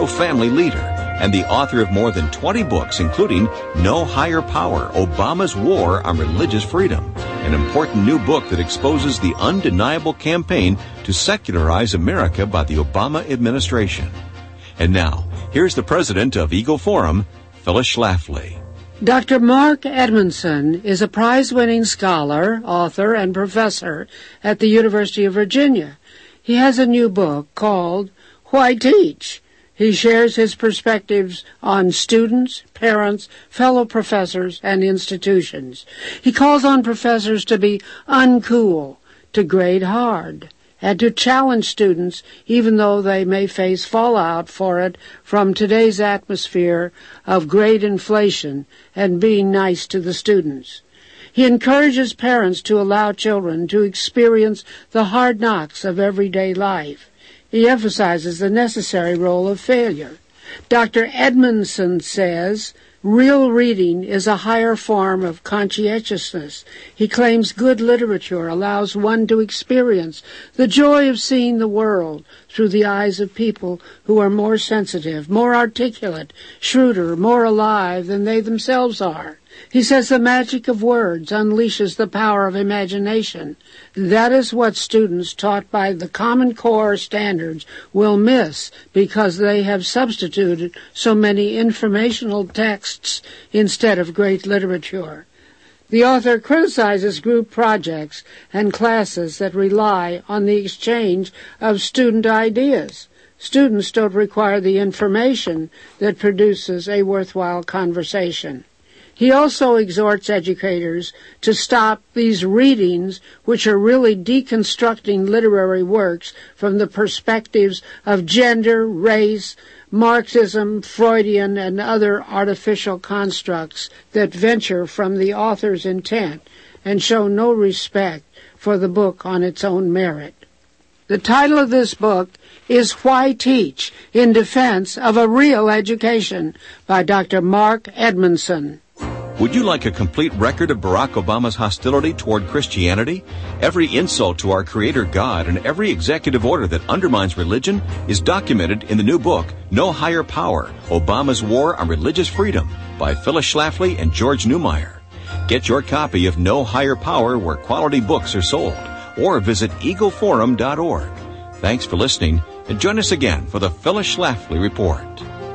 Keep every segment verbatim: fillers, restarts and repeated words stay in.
pro-family leader and the author of more than twenty books, including No Higher Power, Obama's War on Religious Freedom, an important new book that exposes the undeniable campaign to secularize America by the Obama administration. And now, here's the president of Eagle Forum, Phyllis Schlafly. Doctor Mark Edmondson is a prize-winning scholar, author, and professor at the University of Virginia. He has a new book called Why Teach? He shares his perspectives on students, parents, fellow professors, and institutions. He calls on professors to be uncool, to grade hard, and to challenge students even though they may face fallout for it from today's atmosphere of grade inflation and being nice to the students. He encourages parents to allow children to experience the hard knocks of everyday life. He emphasizes the necessary role of failure. Doctor Edmondson says, real reading is a higher form of conscientiousness. He claims good literature allows one to experience the joy of seeing the world through the eyes of people who are more sensitive, more articulate, shrewder, more alive than they themselves are. He says the magic of words unleashes the power of imagination. That is what students taught by the Common Core standards will miss because they have substituted so many informational texts instead of great literature. The author criticizes group projects and classes that rely on the exchange of student ideas. Students don't require the information that produces a worthwhile conversation. He also exhorts educators to stop these readings, which are really deconstructing literary works from the perspectives of gender, race, Marxism, Freudian, and other artificial constructs that venture from the author's intent and show no respect for the book on its own merit. The title of this book is Why Teach? In Defense of a Real Education by Doctor Mark Edmondson. Would you like a complete record of Barack Obama's hostility toward Christianity? Every insult to our Creator God and every executive order that undermines religion is documented in the new book, No Higher Power, Obama's War on Religious Freedom by Phyllis Schlafly and George Newmeyer. Get your copy of No Higher Power where quality books are sold or visit eagle forum dot org. Thanks for listening and join us again for the Phyllis Schlafly Report.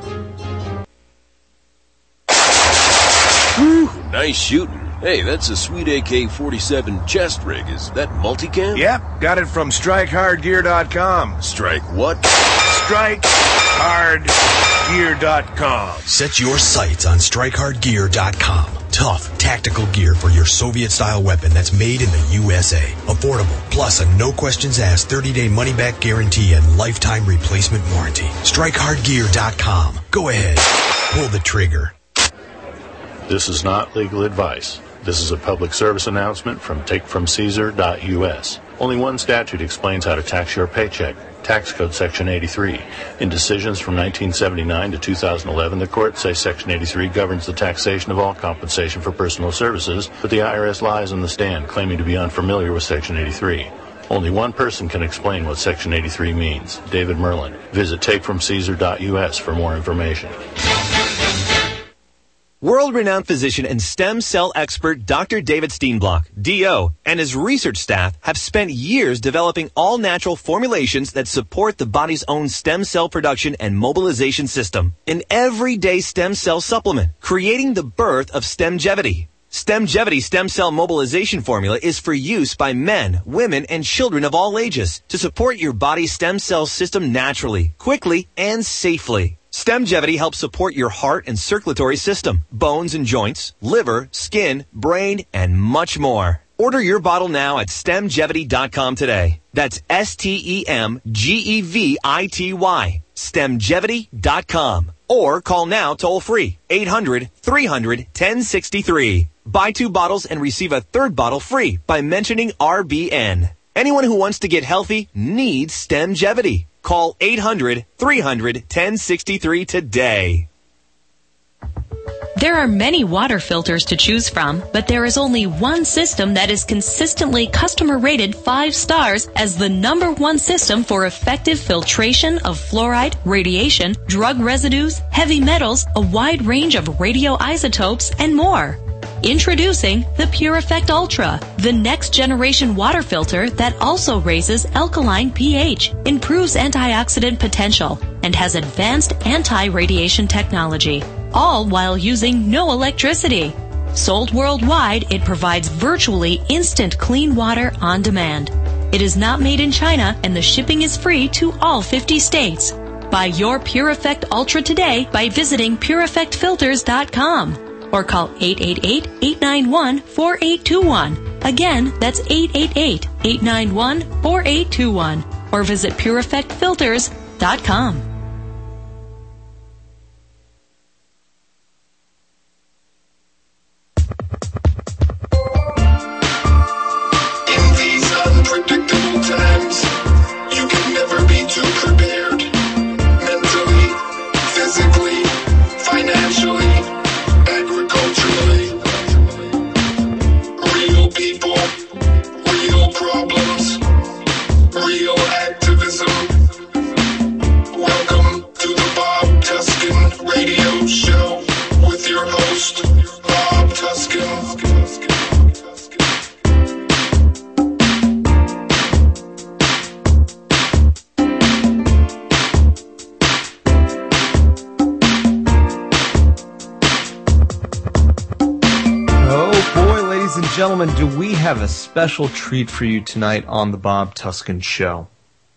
Whew, nice shooting. Hey, that's a sweet A K forty-seven chest rig. Is that multicam? Yep, got it from strike hard gear dot com. Strike what? strike hard gear dot com. Set your sights on strike hard gear dot com. Tough, tactical gear for your Soviet-style weapon that's made in the U S A. Affordable, plus a no-questions-asked thirty-day money-back guarantee and lifetime replacement warranty. strike hard gear dot com. Go ahead. Pull the trigger. This is not legal advice. This is a public service announcement from take from caesar dot U S. Only one statute explains how to tax your paycheck. Tax Code Section eighty-three. In decisions from nineteen seventy-nine to two thousand eleven, the courts say Section eighty-three governs the taxation of all compensation for personal services, but the I R S lies on the stand, claiming to be unfamiliar with Section eighty-three. Only one person can explain what Section eighty-three means, David Merlin. Visit take from caesar dot U S for more information. World-renowned physician and stem cell expert Doctor David Steenblock, D O, and his research staff have spent years developing all-natural formulations that support the body's own stem cell production and mobilization system. An everyday stem cell supplement, creating the birth of Stemgevity. Stemgevity stem cell mobilization formula is for use by men, women, and children of all ages to support your body's stem cell system naturally, quickly, and safely. Stemgevity helps support your heart and circulatory system, bones and joints, liver, skin, brain, and much more. Order your bottle now at stemgevity dot com today. That's S T E M G E V I T Y, stemgevity dot com. Or call now toll free, eight hundred, three hundred, ten sixty-three. Buy two bottles and receive a third bottle free by mentioning R B N. Anyone who wants to get healthy needs Stemgevity. Call eight hundred, three hundred, ten sixty-three today. There are many water filters to choose from, but there is only one system that is consistently customer rated five stars as the number one system for effective filtration of fluoride, radiation, drug residues, heavy metals, a wide range of radioisotopes, and more. Introducing the Pure Effect Ultra, the next generation water filter that also raises alkaline pH, improves antioxidant potential, and has advanced anti-radiation technology, all while using no electricity. Sold worldwide, it provides virtually instant clean water on demand. It is not made in China, and the shipping is free to all fifty states. Buy your Pure Effect Ultra today by visiting pure effect filters dot com. Or call eight eight eight, eight nine one, four eight two one. Again, that's eight eight eight, eight nine one, four eight two one. Or visit pure effect filters dot com. In these unpredictable times, you can never be too prepared. Mentally, physically, financially, agriculturally. Real people, real problems, real activism. Welcome to the Bob Tuskin Radio Show with your host, Bob Tuskin. Ladies and gentlemen, do we have a special treat for you tonight on the Bob Tuskin Show?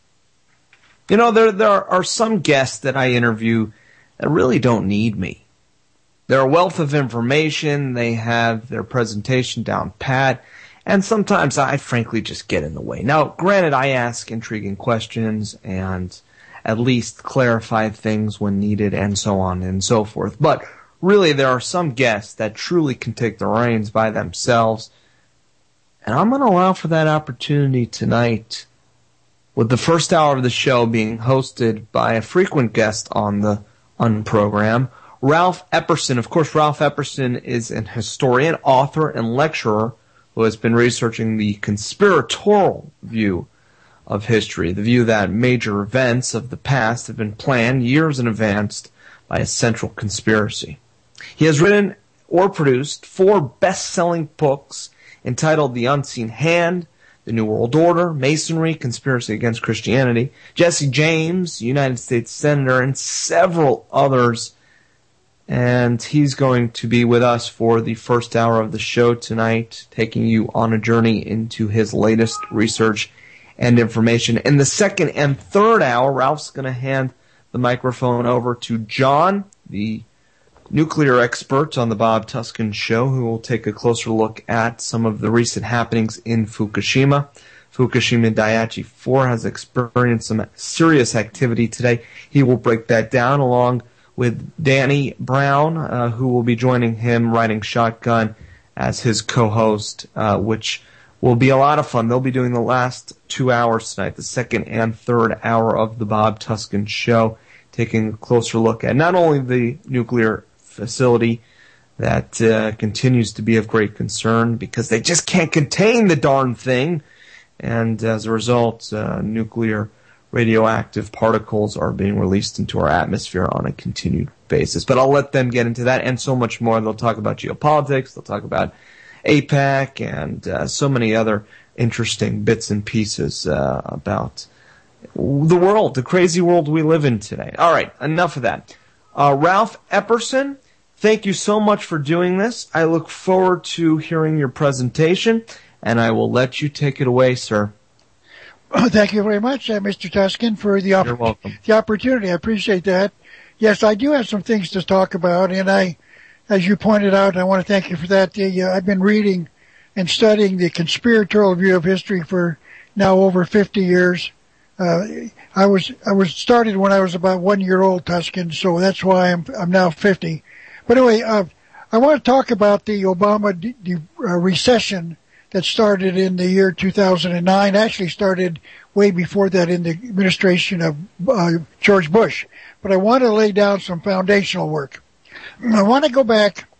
You know, there there are some guests that I interview that really don't need me. They're a wealth of information, they have their presentation down pat, and sometimes I frankly just get in the way. Now, granted, I ask intriguing questions and at least clarify things when needed and so on and so forth, but really, there are some guests that truly can take the reins by themselves, and I'm going to allow for that opportunity tonight, with the first hour of the show being hosted by a frequent guest on the Unprogram, Ralph Epperson. Of course, Ralph Epperson is an historian, author, and lecturer who has been researching the conspiratorial view of history, the view that major events of the past have been planned years in advance by a central conspiracy. He has written or produced four best-selling books entitled The Unseen Hand, The New World Order, Masonry, Conspiracy Against Christianity, Jesse James, United States Senator, and several others. And he's going to be with us for the first hour of the show tonight, taking you on a journey into his latest research and information. In the second and third hour, Ralph's going to hand the microphone over to John, the nuclear expert on the Bob Tuskin Show, who will take a closer look at some of the recent happenings in Fukushima. Fukushima Daiichi four has experienced some serious activity today. He will break that down along with Danny Brown, uh, who will be joining him riding shotgun as his co-host, uh, which will be a lot of fun. They'll be doing the last two hours tonight, the second and third hour of the Bob Tuskin Show, taking a closer look at not only the nuclear facility that uh, continues to be of great concern because they just can't contain the darn thing, and as a result, uh, nuclear radioactive particles are being released into our atmosphere on a continued basis. But I'll let them get into that and so much more. They'll talk about geopolitics, they'll talk about APEC, and uh, so many other interesting bits and pieces uh, about the world, the crazy world we live in today. All right, enough of that. Uh, Ralph Epperson, thank you so much for doing this. I look forward to hearing your presentation, and I will let you take it away, sir. Oh, thank you very much, uh, Mister Tuskin, for the, opp- the opportunity. I appreciate that. Yes, I do have some things to talk about, and I, as you pointed out, I want to thank you for that. The, uh, I've been reading and studying the conspiratorial view of history for now over fifty years. Uh, I was I was started when I was about one year old, Tuskin, so that's why I'm I'm now fifty. But anyway, uh, I want to talk about the Obama de- de- uh, recession that started in the year two thousand nine. Actually, started way before that in the administration of uh, George Bush. But I want to lay down some foundational work. I want to go back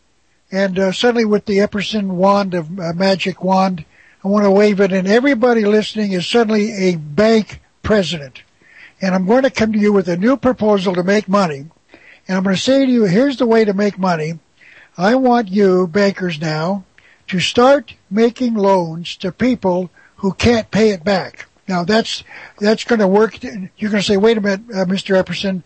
and uh, suddenly with the Epperson wand of uh, magic wand, I want to wave it, and everybody listening is suddenly a bank president. And I'm going to come to you with a new proposal to make money. And I'm going to say to you, here's the way to make money. I want you, bankers now, to start making loans to people who can't pay it back. Now, that's that's going to work. You're going to say, wait a minute, uh, Mister Epperson.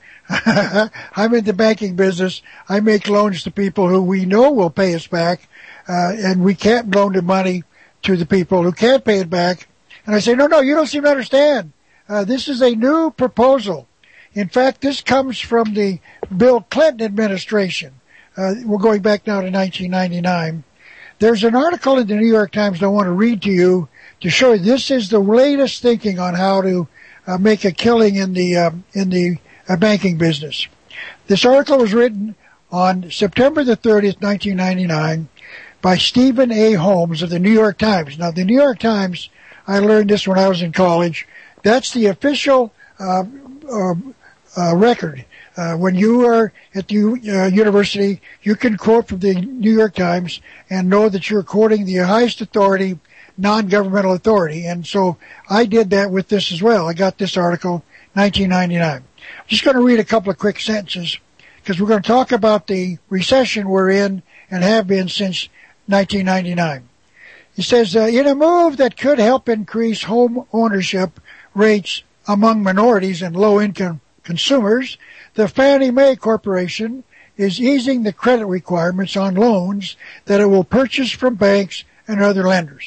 I'm in the banking business. I make loans to people who we know will pay us back, uh, and we can't loan the money to the people who can't pay it back. And I say, no, no, you don't seem to understand. Uh, this is a new proposal. In fact, this comes from the Bill Clinton administration. Uh, we're going back now to nineteen ninety-nine. There's an article in the New York Times I want to read to you to show you this is the latest thinking on how to uh, make a killing in the uh, in the uh, banking business. This article was written on September the thirtieth, nineteen ninety-nine, by Stephen A. Holmes of the New York Times. Now, the New York Times, I learned this when I was in college. That's the official uh, uh, uh, record. Uh, when you are at the uh, university, you can quote from the New York Times and know that you're quoting the highest authority, non-governmental authority. And so I did that with this as well. I got this article, nineteen ninety-nine. I'm just going to read a couple of quick sentences because we're going to talk about the recession we're in and have been since nineteen ninety-nine. He says, uh, in a move that could help increase home ownership rates among minorities and low-income consumers, the Fannie Mae Corporation is easing the credit requirements on loans that it will purchase from banks and other lenders.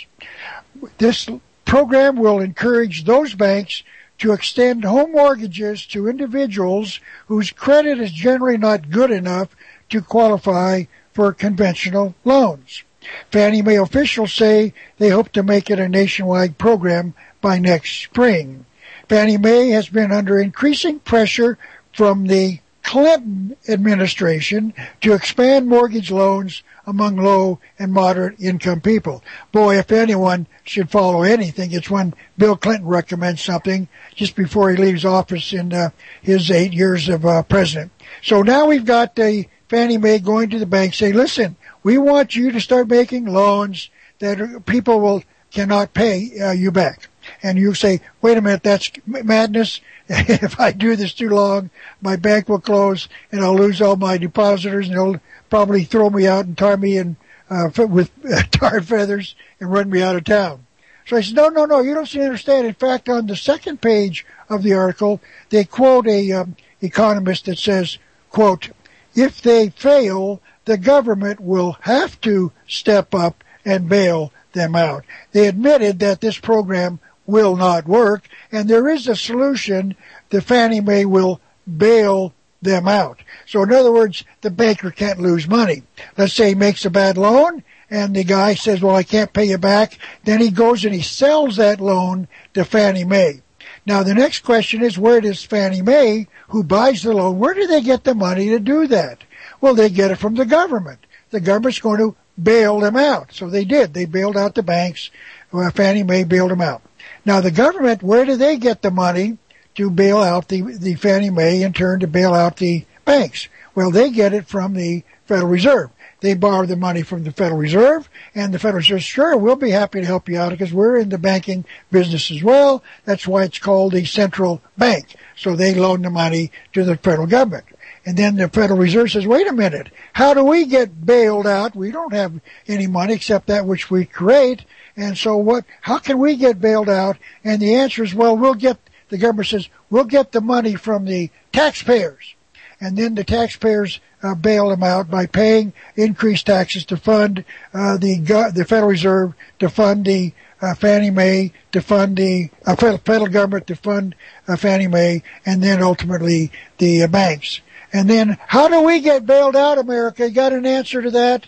This program will encourage those banks to extend home mortgages to individuals whose credit is generally not good enough to qualify for conventional loans. Fannie Mae officials say they hope to make it a nationwide program by next spring. Fannie Mae has been under increasing pressure from the Clinton administration to expand mortgage loans among low and moderate income people. Boy, if anyone should follow anything, it's when Bill Clinton recommends something just before he leaves office in uh, his eight years of uh, president. So now we've got the Fannie Mae going to the bank saying, listen, we want you to start making loans that people will cannot pay uh, you back. And you say, wait a minute, that's madness. If I do this too long, my bank will close and I'll lose all my depositors and they'll probably throw me out and tar me in, uh, with uh, tar feathers and run me out of town. So I said, no, no, no, you don't seem to understand. In fact, on the second page of the article, they quote a um, economist that says, quote, if they fail, the government will have to step up and bail them out. They admitted that this program will not work, and there is a solution. The Fannie Mae will bail them out. So in other words, the banker can't lose money. Let's say he makes a bad loan, and the guy says, well, I can't pay you back. Then he goes and he sells that loan to Fannie Mae. Now, the next question is, where does Fannie Mae, who buys the loan, where do they get the money to do that? Well, they get it from the government. The government's going to bail them out. So they did. They bailed out the banks. Well, Fannie Mae bailed them out. Now, the government, where do they get the money to bail out the, the Fannie Mae, in turn to bail out the banks? Well, they get it from the Federal Reserve. They borrow the money from the Federal Reserve, and the Federal Reserve, sure, we'll be happy to help you out because we're in the banking business as well. That's why it's called the central bank. So they loan the money to the federal government. And then the Federal Reserve says, wait a minute, how do we get bailed out? We don't have any money except that which we create. And so what, how can we get bailed out? And the answer is, well, we'll get, the government says, we'll get the money from the taxpayers. And then the taxpayers uh, bail them out by paying increased taxes to fund uh, the the Federal Reserve, to fund the uh, Fannie Mae, to fund the uh, federal, federal government, to fund uh, Fannie Mae, and then ultimately the uh, banks. And then how do we get bailed out, America? You got an answer to that?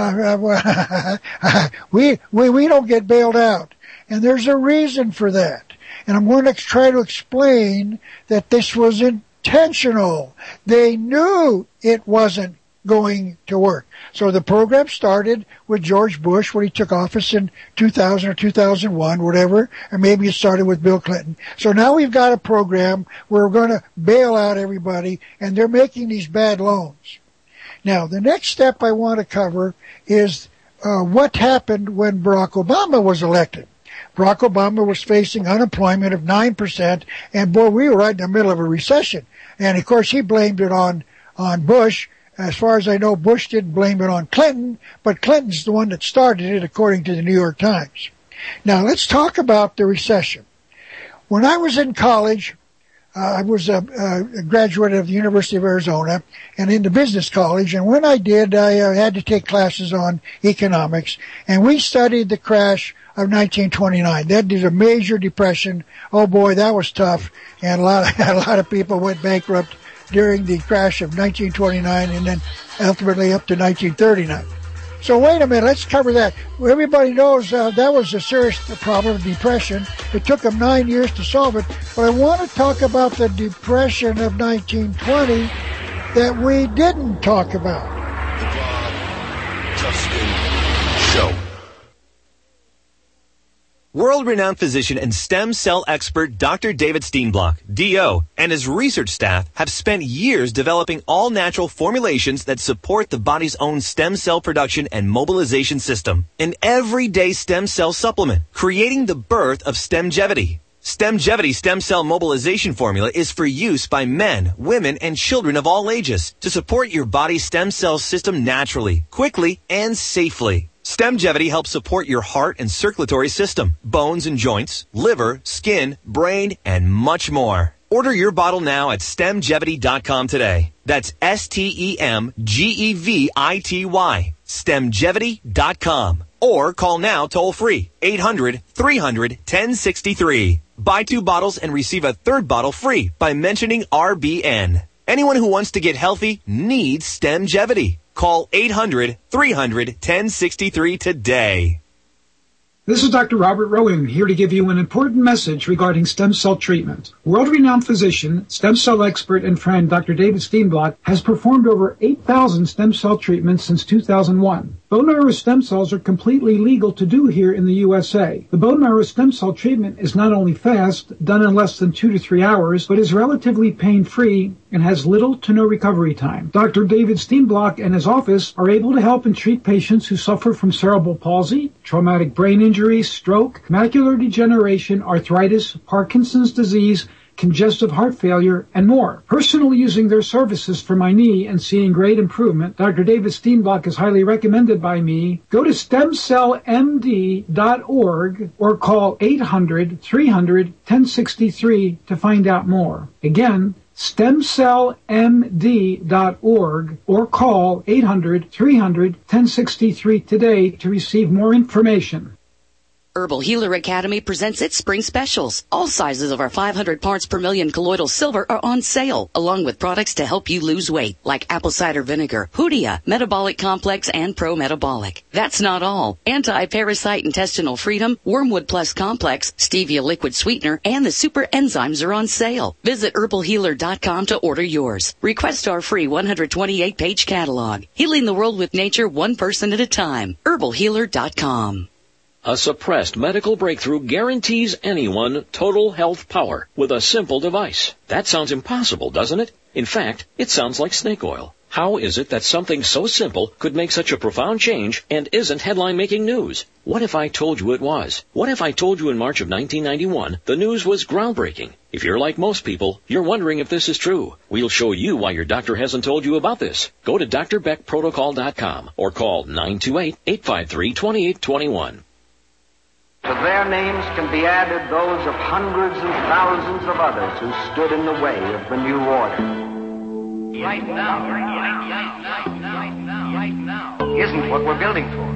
Uh, uh, we, we, we don't get bailed out. And there's a reason for that. And I'm going to try to explain that this was intentional. They knew it wasn't going to work. So the program started with George Bush when he took office in two thousand or two thousand one, whatever, and maybe it started with Bill Clinton. So now we've got a program where we're going to bail out everybody, and they're making these bad loans. Now, the next step I want to cover is uh, what happened when Barack Obama was elected. Barack Obama was facing unemployment of nine percent, and boy, we were right in the middle of a recession. And of course, he blamed it on, on Bush. As far as I know, Bush didn't blame it on Clinton, but Clinton's the one that started it, according to the New York Times. Now, let's talk about the recession. When I was in college, uh, I was a, a graduate of the University of Arizona and in the business college, and when I did, I uh, had to take classes on economics, and we studied the crash of nineteen twenty-nine. That is a major depression. Oh boy, that was tough, and a lot of, a lot of people went bankrupt during the crash of nineteen twenty-nine and then ultimately up to nineteen thirty-nine. So wait a minute, let's cover that. Everybody knows uh, that was a serious problem, depression. It took them nine years to solve it, but I want to talk about the depression of nineteen twenty that we didn't talk about. The Bob Tuskin Show. World-renowned physician and stem cell expert Doctor David Steenblock, D O, and his research staff have spent years developing all-natural formulations that support the body's own stem cell production and mobilization system. An everyday stem cell supplement, creating the birth of Stemgevity. Stemgevity stem cell mobilization formula is for use by men, women, and children of all ages to support your body's stem cell system naturally, quickly, and safely. Stemgevity helps support your heart and circulatory system, bones and joints, liver, skin, brain, and much more. Order your bottle now at stemgevity dot com today. That's S T E M G E V I T Y, stemgevity dot com. Or call now toll free, eight hundred, three hundred, ten sixty-three. Buy two bottles and receive a third bottle free by mentioning R B N. Anyone who wants to get healthy needs Stemgevity. Call eight hundred, three hundred, ten sixty-three today. This is Doctor Robert Rowan here to give you an important message regarding stem cell treatment. World-renowned physician, stem cell expert, and friend Doctor David Steenblock has performed over eight thousand stem cell treatments since two thousand one. Bone marrow stem cells are completely legal to do here in the U S A. The bone marrow stem cell treatment is not only fast, done in less than two to three hours, but is relatively pain-free and has little to no recovery time. Doctor David Steenblock and his office are able to help and treat patients who suffer from cerebral palsy, traumatic brain injury, stroke, macular degeneration, arthritis, Parkinson's disease, congestive heart failure, and more. Personally using their services for my knee and seeing great improvement, Doctor David Steenblock is highly recommended by me. Go to stem cell m d dot org or call eight hundred, three hundred, ten sixty-three to find out more. Again, stem cell m d dot org or call eight hundred, three hundred, ten sixty-three today to receive more information. Herbal Healer Academy presents its spring specials. All sizes of our five hundred parts per million colloidal silver are on sale, along with products to help you lose weight, like apple cider vinegar, Hoodia, Metabolic Complex, and Pro Metabolic. That's not all. Anti-Parasite Intestinal Freedom, Wormwood Plus Complex, Stevia Liquid Sweetener, and the Super Enzymes are on sale. Visit herbal healer dot com to order yours. Request our free one hundred twenty-eight page catalog. Healing the world with nature one person at a time. herbal healer dot com. A suppressed medical breakthrough guarantees anyone total health power with a simple device. That sounds impossible, doesn't it? In fact, it sounds like snake oil. How is it that something so simple could make such a profound change and isn't headline-making news? What if I told you it was? What if I told you in March of nineteen ninety-one the news was groundbreaking? If you're like most people, you're wondering if this is true. We'll show you why your doctor hasn't told you about this. Go to D R Beck Protocol dot com or call nine two eight, eight five three, two eight two one. To their names can be added those of hundreds and thousands of others who stood in the way of the new order. Right now, right now, right now, right now, isn't what we're building for.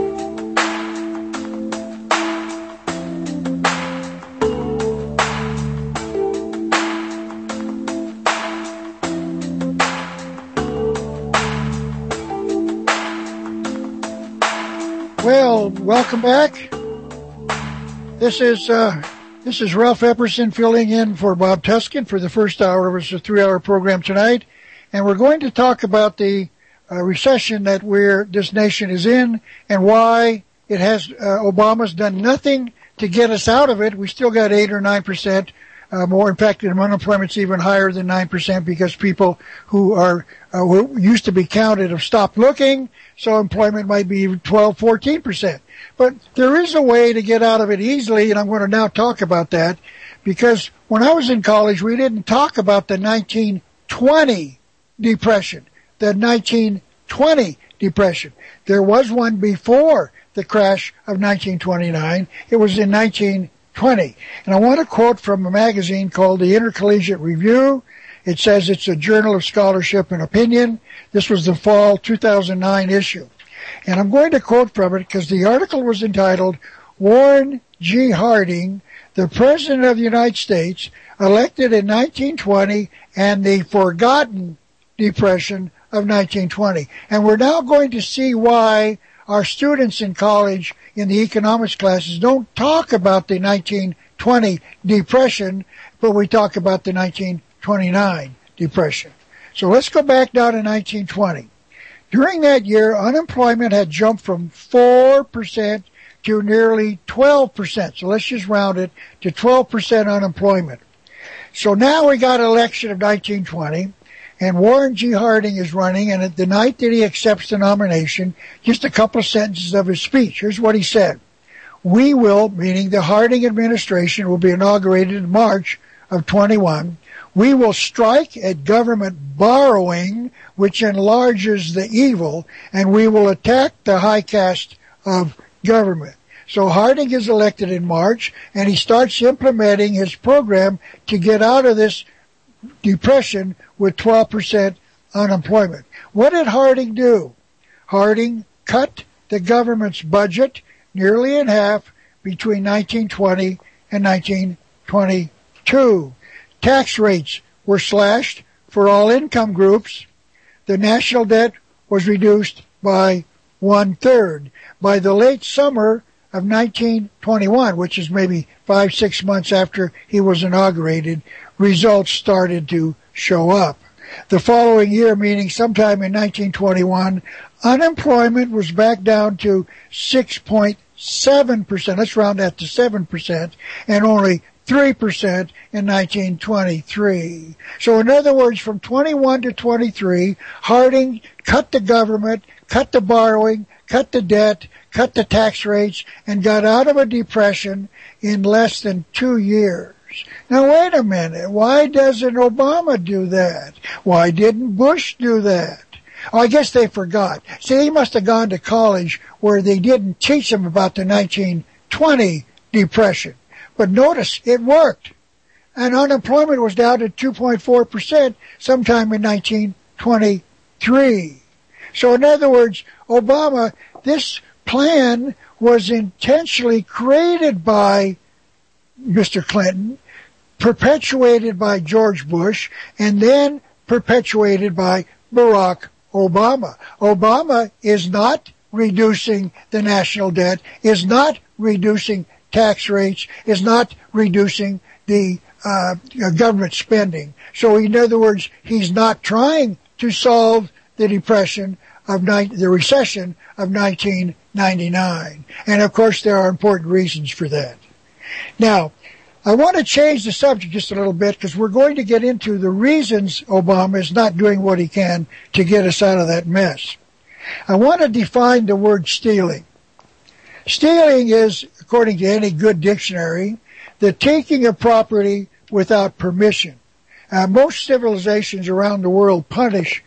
Well, welcome back. This is uh, this is Ralph Epperson filling in for Bob Tuskin for the first hour of a three-hour program tonight, and we're going to talk about the uh, recession that we're this nation is in and why it has uh, Obama's done nothing to get us out of it. We still got eight or nine percent uh, more. In fact, unemployment's even higher than nine percent because people who are uh, who used to be counted have stopped looking, so employment might be twelve, fourteen percent. But there is a way to get out of it easily, and I'm going to now talk about that, because when I was in college, we didn't talk about the nineteen twenty depression, the nineteen twenty depression. There was one before the crash of nineteen twenty-nine. It was in nineteen twenty. And I want to quote from a magazine called the Intercollegiate Review. It says it's a journal of scholarship and opinion. This was the fall two thousand nine issue. And I'm going to quote from it because the article was entitled, Warren G. Harding, the President of the United States, elected in nineteen twenty and the Forgotten Depression of nineteen twenty. And we're now going to see why our students in college in the economics classes don't talk about the nineteen twenty depression, but we talk about the nineteen twenty-nine depression. So let's go back down to nineteen twenty. During that year, unemployment had jumped from four percent to nearly twelve percent. So let's just round it to twelve percent unemployment. So now we got election of nineteen twenty, and Warren G. Harding is running, and at the night that he accepts the nomination, just a couple of sentences of his speech. Here's what he said. We will, meaning the Harding administration will be inaugurated in March of twenty-one. We will strike at government borrowing, which enlarges the evil, and we will attack the high caste of government. So Harding is elected in March, and he starts implementing his program to get out of this depression with twelve percent unemployment. What did Harding do? Harding cut the government's budget nearly in half between nineteen twenty and nineteen twenty-two. Tax rates were slashed for all income groups. The national debt was reduced by one-third. By the late summer of nineteen twenty-one, which is maybe five, six months after he was inaugurated, results started to show up. The following year, meaning sometime in nineteen twenty-one, unemployment was back down to six point seven percent. Let's round that to seven percent, and only three percent in nineteen twenty-three. So in other words, from twenty-one to twenty-three, Harding cut the government, cut the borrowing, cut the debt, cut the tax rates, and got out of a depression in less than two years. Now wait a minute, why doesn't Obama do that? Why didn't Bush do that? Oh, I guess they forgot. See, he must have gone to college where they didn't teach him about the nineteen twenty depression. But notice, it worked. And unemployment was down to two point four percent sometime in nineteen twenty-three. So in other words, Obama, this plan was intentionally created by Mister Clinton, perpetuated by George Bush, and then perpetuated by Barack Obama. Obama is not reducing the national debt, is not reducing tax rates, is not reducing the uh, government spending. So in other words, he's not trying to solve the depression of ni- the recession of nineteen ninety-nine. And of course, there are important reasons for that. Now, I want to change the subject just a little bit because we're going to get into the reasons Obama is not doing what he can to get us out of that mess. I want to define the word stealing. Stealing is, according to any good dictionary, the taking of property without permission. Uh, most civilizations around the world punish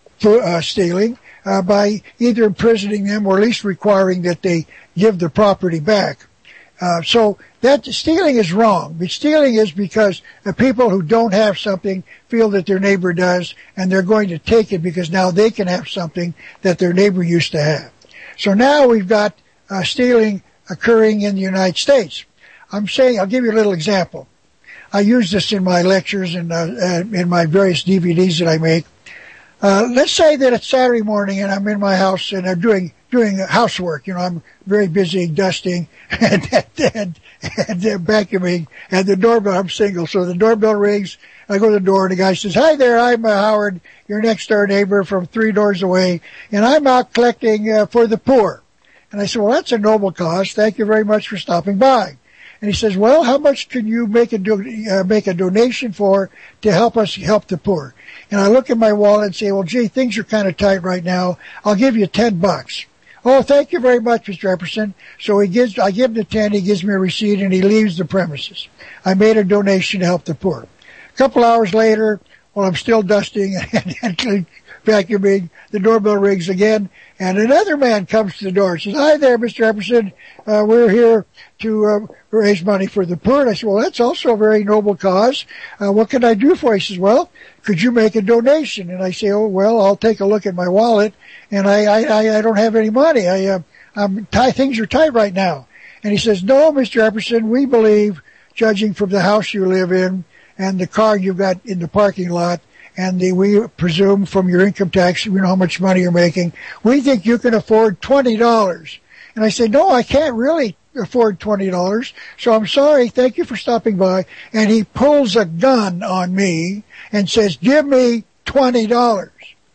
uh, stealing uh, by either imprisoning them or at least requiring that they give the property back. Uh, so that stealing is wrong. But stealing is because the people who don't have something feel that their neighbor does, and they're going to take it because now they can have something that their neighbor used to have. So now we've got uh, stealing occurring in the United States. I'm saying, I'll give you a little example. I use this in my lectures and uh, uh, in my various D V Ds that I make. Uh, let's say that it's Saturday morning and I'm in my house and I'm doing doing housework. You know, I'm very busy dusting and and, and, and uh, vacuuming, and the doorbell, I'm single, so the doorbell rings. I go to the door and the guy says, "Hi there, I'm uh, Howard, your next door neighbor from three doors away, and I'm out collecting uh, for the poor." And I said, "Well, that's a noble cause. Thank you very much for stopping by." And he says, well, how much can you make a, do- uh, make a donation for to help us help the poor? And I look at my wallet and say, well, gee, things are kind of tight right now. I'll give you ten bucks. Oh, thank you very much, Mister Epperson. So he gives, I give him the ten, he gives me a receipt, and he leaves the premises. I made a donation to help the poor. A couple hours later, while I'm still dusting and, and vacuuming, the doorbell rings again, and another man comes to the door and says, hi there, Mister Epperson. Uh, we're here to uh, raise money for the poor. And I said, well, that's also a very noble cause. Uh, what can I do for you? He says, well, could you make a donation? And I say, oh, well, I'll take a look at my wallet, and I I, I don't have any money. I, uh, I'm tight, things are tight right now. And he says, no, Mister Epperson, we believe, judging from the house you live in and the car you've got in the parking lot, and the, we presume from your income tax, we know how much money you're making, we think you can afford twenty dollars. And I say, no, I can't really afford twenty dollars, so I'm sorry, thank you for stopping by. And he pulls a gun on me and says, give me twenty dollars.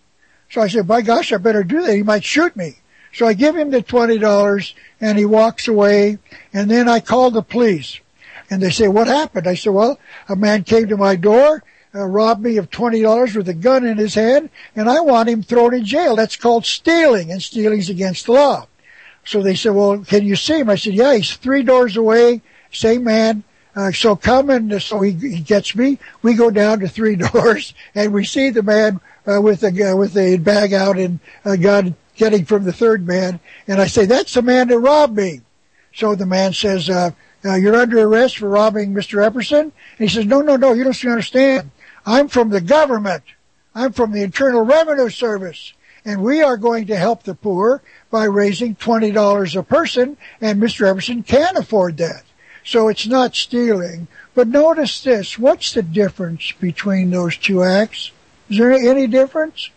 So I said, by gosh, I better do that. He might shoot me. So I give him the twenty dollars, and he walks away, and then I call the police. And they say, what happened? I said, well, a man came to my door, uh, robbed me of twenty dollars with a gun in his hand, and I want him thrown in jail. That's called stealing, and stealing's against the law. So they said, well, can you see him? I said, yeah, he's three doors away, same man. Uh, so come, and so he, he gets me. We go down to three doors, and we see the man uh, with a uh, with a bag out and a gun getting from the third man. And I say, that's the man that robbed me. So the man says, uh, uh, you're under arrest for robbing Mister Epperson? And he says, no, no, no, you don't understand. I'm from the government. I'm from the Internal Revenue Service. And we are going to help the poor by raising twenty dollars a person, and Mister Epperson can't afford that. So it's not stealing. But notice this. What's the difference between those two acts? Is there any difference?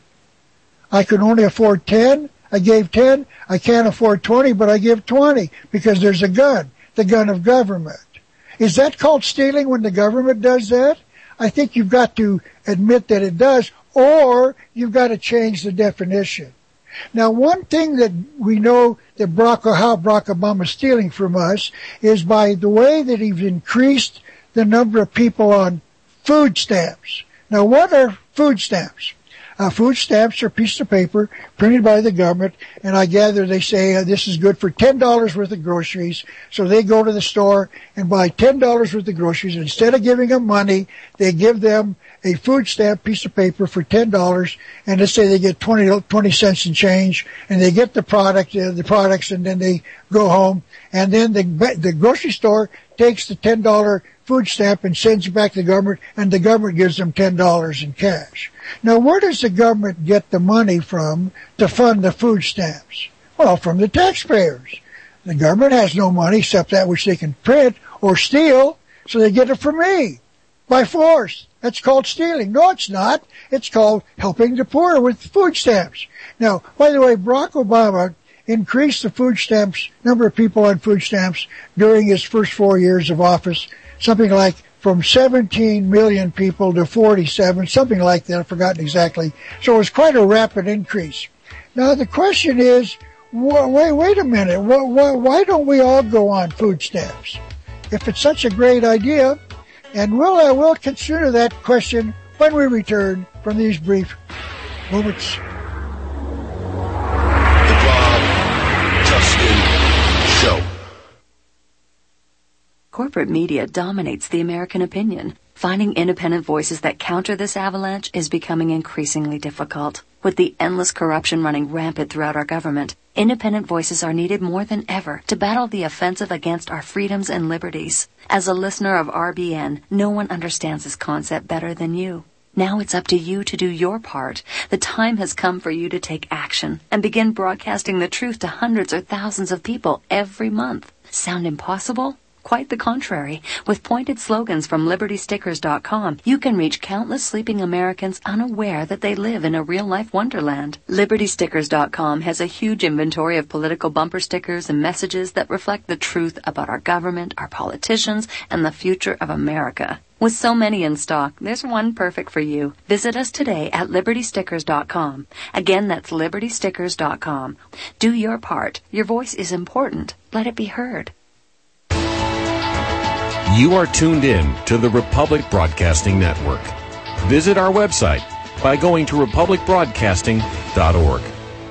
I can only afford ten. I gave ten. I can't afford twenty, but I give twenty because there's a gun, the gun of government. Is that called stealing when the government does that? I think you've got to admit that it does, or you've got to change the definition. Now, one thing that we know that Barack, how Barack Obama is stealing from us is by the way that he's increased the number of people on food stamps. Now, what are food stamps? Uh, food stamps are a piece of paper printed by the government, and I gather they say uh, this is good for ten dollars worth of groceries. So they go to the store and buy ten dollars worth of groceries, and instead of giving them money, they give them a food stamp piece of paper for ten dollars, and let's say they get twenty, twenty cents in change, and they get the product, uh, the products, and then they go home, and then the, the grocery store takes the ten dollar food stamp and sends it back to the government, and the government gives them ten dollars in cash. Now, where does the government get the money from to fund the food stamps? Well, from the taxpayers. The government has no money except that which they can print or steal, so they get it from me by force. That's called stealing. No, it's not. It's called helping the poor with food stamps. Now, by the way, Barack Obama increased the food stamps, number of people on food stamps during his first four years of office, something like from seventeen million people to forty-seven, something like that. I've forgotten exactly. So it was quite a rapid increase. Now the question is, wh- wait, wait a minute. Wh- wh- why don't we all go on food stamps? If it's such a great idea, and we'll, uh, we'll consider that question when we return from these brief moments. The Bob Tuskin Show. Corporate media dominates the American opinion. Finding independent voices that counter this avalanche is becoming increasingly difficult. With the endless corruption running rampant throughout our government, independent voices are needed more than ever to battle the offensive against our freedoms and liberties. As a listener of R B N, no one understands this concept better than you. Now it's up to you to do your part. The time has come for you to take action and begin broadcasting the truth to hundreds or thousands of people every month. Sound impossible? Quite the contrary. With pointed slogans from Liberty Stickers dot com, you can reach countless sleeping Americans unaware that they live in a real-life wonderland. Liberty Stickers dot com has a huge inventory of political bumper stickers and messages that reflect the truth about our government, our politicians, and the future of America. With so many in stock, there's one perfect for you. Visit us today at Liberty Stickers dot com. Again, that's Liberty Stickers dot com. Do your part. Your voice is important. Let it be heard. You are tuned in to the Republic Broadcasting Network. Visit our website by going to republic broadcasting dot org.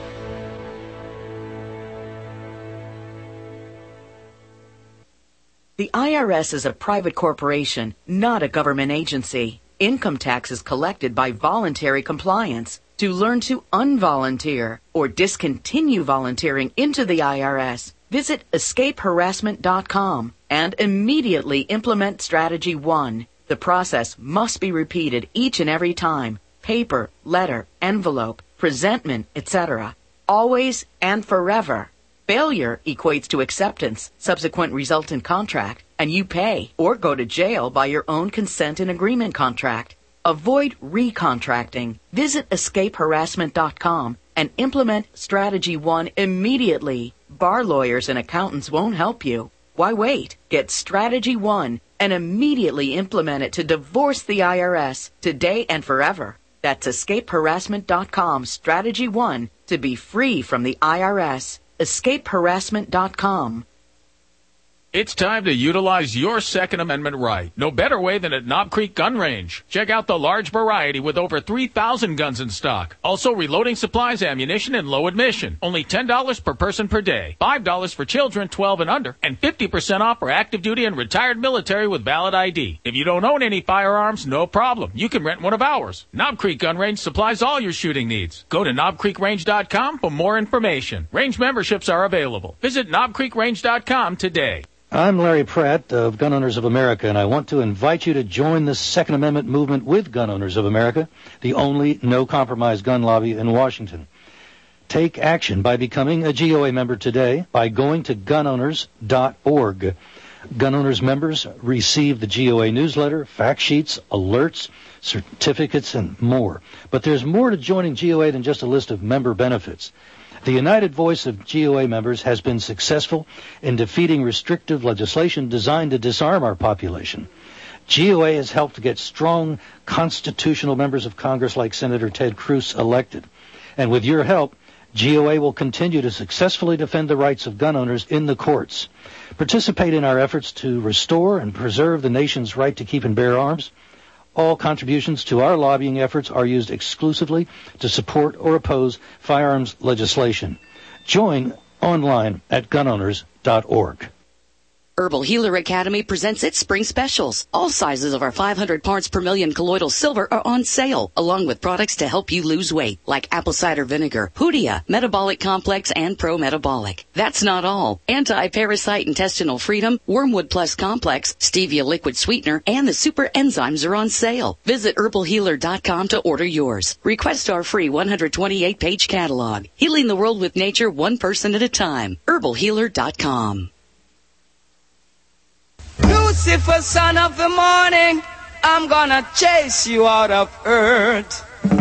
The I R S is a private corporation, not a government agency. Income tax is collected by voluntary compliance. To learn to unvolunteer or discontinue volunteering into the I R S, visit escape harassment dot com and immediately implement Strategy one. The process must be repeated each and every time. Paper, letter, envelope, presentment, et cetera. Always and forever. Failure equates to acceptance, subsequent resultant contract, and you pay or go to jail by your own consent and agreement contract. Avoid recontracting. Visit escape harassment dot com and implement Strategy one immediately. Bar lawyers and accountants won't help you. Why wait? Get Strategy one and immediately implement it to divorce the I R S today and forever. That's escape harassment dot com, Strategy one, to be free from the I R S. escape harassment dot com. It's time to utilize your Second Amendment right. No better way than at Knob Creek Gun Range. Check out the large variety with over three thousand guns in stock. Also reloading supplies, ammunition, and low admission. Only ten dollars per person per day. five dollars for children twelve and under. And fifty percent off for active duty and retired military with valid I D. If you don't own any firearms, no problem. You can rent one of ours. Knob Creek Gun Range supplies all your shooting needs. Go to knob creek range dot com for more information. Range memberships are available. Visit knob creek range dot com today. I'm Larry Pratt of Gun Owners of America, and I want to invite you to join the Second Amendment movement with Gun Owners of America, the only no-compromise gun lobby in Washington. Take action by becoming a G O A member today by going to gun owners dot org. Gun Owners members receive the G O A newsletter, fact sheets, alerts, certificates, and more. But there's more to joining G O A than just a list of member benefits. The united voice of G O A members has been successful in defeating restrictive legislation designed to disarm our population. G O A has helped to get strong constitutional members of Congress like Senator Ted Cruz elected. And with your help, G O A will continue to successfully defend the rights of gun owners in the courts. Participate in our efforts to restore and preserve the nation's right to keep and bear arms. All contributions to our lobbying efforts are used exclusively to support or oppose firearms legislation. Join online at gun owners dot org. Herbal Healer Academy presents its spring specials. All sizes of our five hundred parts per million colloidal silver are on sale, along with products to help you lose weight, like apple cider vinegar, Hoodia, Metabolic Complex, and Pro Metabolic. That's not all. Anti-parasite intestinal freedom, Wormwood Plus Complex, Stevia liquid sweetener, and the super enzymes are on sale. Visit herbal healer dot com to order yours. Request our free one hundred twenty-eight page catalog. Healing the world with nature one person at a time. herbal healer dot com. Lucifer, son of the morning, I'm gonna chase you out of earth.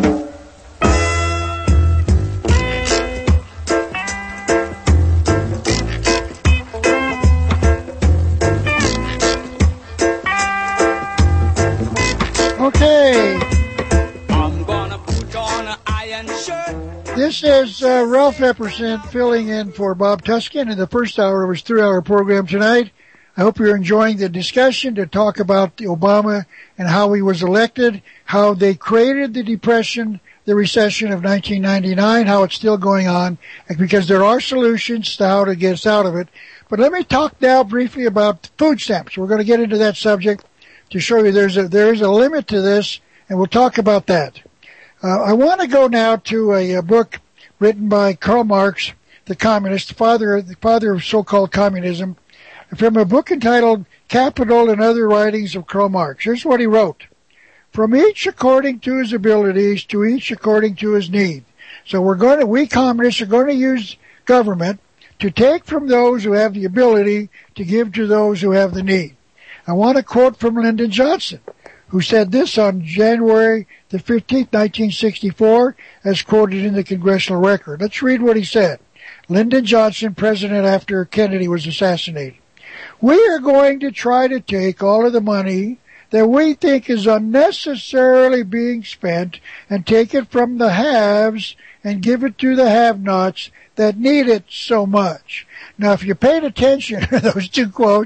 Okay. I'm gonna put on an iron shirt. This is uh, Ralph Epperson filling in for Bob Tuskin in the first hour of his three-hour program tonight. I hope you're enjoying the discussion to talk about Obama and how he was elected, how they created the depression, the recession of nineteen ninety-nine, how it's still going on, because there are solutions to how to get us out of it. But let me talk now briefly about food stamps. We're going to get into that subject to show you there's a, there is a limit to this, and we'll talk about that. Uh, I want to go now to a, a book written by Karl Marx, the communist, the father, the father of so-called communism, from a book entitled Capital and Other Writings of Karl Marx. Here's what he wrote. From each according to his abilities, to each according to his need. So we're going to, we communists are going to use government to take from those who have the ability to give to those who have the need. I want to quote from Lyndon Johnson, who said this on January the fifteenth, nineteen sixty-four, as quoted in the Congressional Record. Let's read what he said. Lyndon Johnson, president after Kennedy was assassinated. We are going to try to take all of the money that we think is unnecessarily being spent and take it from the haves and give it to the have-nots that need it so much. Now, if you paid attention to those two quotes,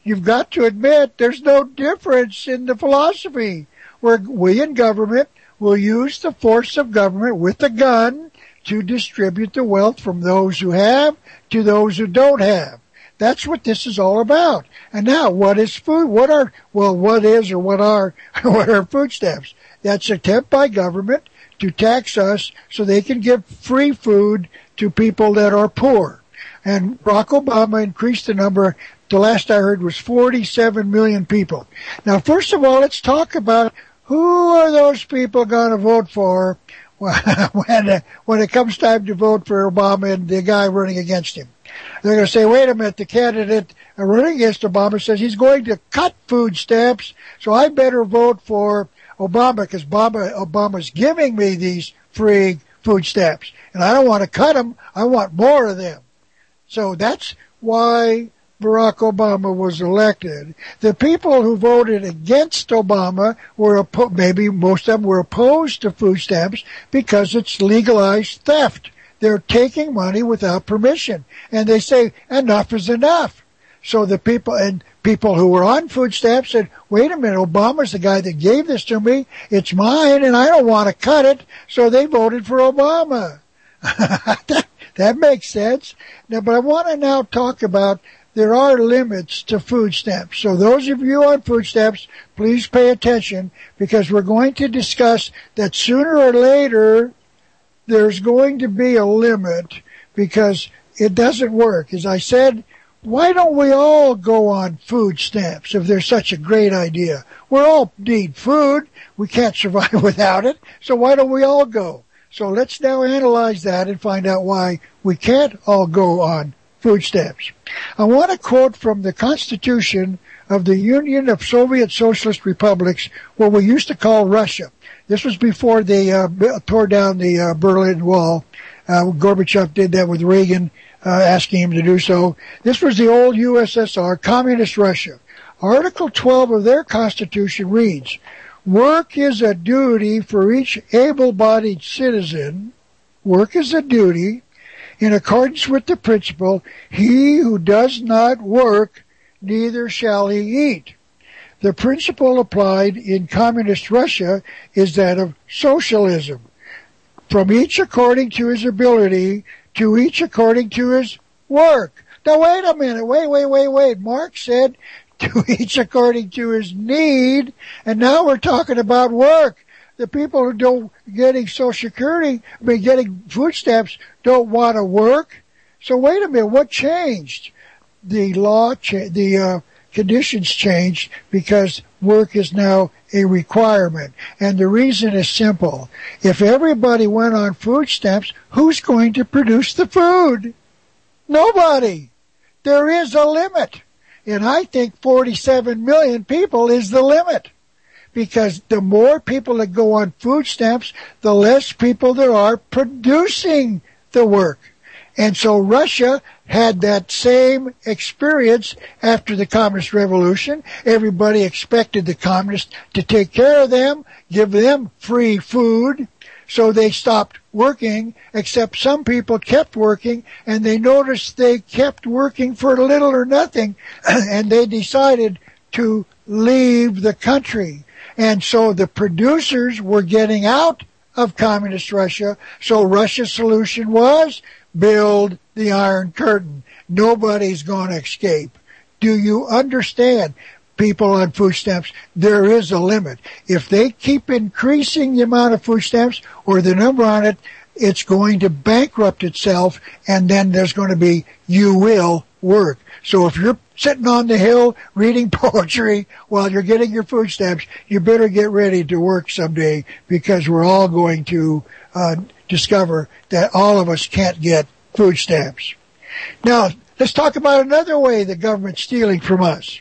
you've got to admit there's no difference in the philosophy, where we in government will use the force of government with a gun to distribute the wealth from those who have to those who don't have. That's what this is all about. And now, what is food? What are, well, what is or what are, what are food stamps? That's an attempt by government to tax us so they can give free food to people that are poor. And Barack Obama increased the number, the last I heard was forty-seven million people. Now, first of all, let's talk about who are those people going to vote for when, uh, when it comes time to vote for Obama and the guy running against him. They're going to say, wait a minute, the candidate running against Obama says he's going to cut food stamps, so I better vote for Obama because Obama, Obama's giving me these free food stamps. And I don't want to cut them, I want more of them. So that's why Barack Obama was elected. The people who voted against Obama were, oppo- maybe most of them were opposed to food stamps because it's legalized theft. They're taking money without permission. And they say, enough is enough. So the people, and people who were on food stamps said, wait a minute, Obama's the guy that gave this to me. It's mine and I don't want to cut it. So they voted for Obama. that, that makes sense. Now, but I want to now talk about there are limits to food stamps. So those of you on food stamps, please pay attention because we're going to discuss that sooner or later there's going to be a limit because it doesn't work. As I said, why don't we all go on food stamps if they're such a great idea? We all need food. We can't survive without it. So why don't we all go? So let's now analyze that and find out why we can't all go on food stamps. I want to quote from the Constitution of the Union of Soviet Socialist Republics, what we used to call Russia. This was before they uh, tore down the uh, Berlin Wall. Uh, Gorbachev did that with Reagan, uh, asking him to do so. This was the old U S S R, Communist Russia. Article twelve of their Constitution reads, work is a duty for each able-bodied citizen. Work is a duty in accordance with the principle, he who does not work, neither shall he eat. The principle applied in Communist Russia is that of socialism. From each according to his ability, to each according to his work. Now wait a minute, wait, wait, wait, wait. Marx said to each according to his need, and now we're talking about work. The people who don't getting Social Security, I mean getting food stamps, don't want to work. So wait a minute, what changed? The law, cha- the uh, conditions changed because work is now a requirement. And the reason is simple. If everybody went on food stamps, who's going to produce the food? Nobody. There is a limit. And I think forty-seven million people is the limit. Because the more people that go on food stamps, the less people there are producing the work. And so Russia had that same experience after the Communist Revolution. Everybody expected the communists to take care of them, give them free food. So they stopped working, except some people kept working, and they noticed they kept working for little or nothing, and they decided to leave the country. And so the producers were getting out of Communist Russia. So Russia's solution was build the Iron Curtain. Nobody's going to escape. Do you understand, people on food stamps? There is a limit. If they keep increasing the amount of food stamps or the number on it, it's going to bankrupt itself, and then there's going to be, you will work. So if you're sitting on the hill reading poetry while you're getting your food stamps, you better get ready to work someday, because we're all going to uh, discover that all of us can't get food stamps. Now, let's talk about another way the government's stealing from us.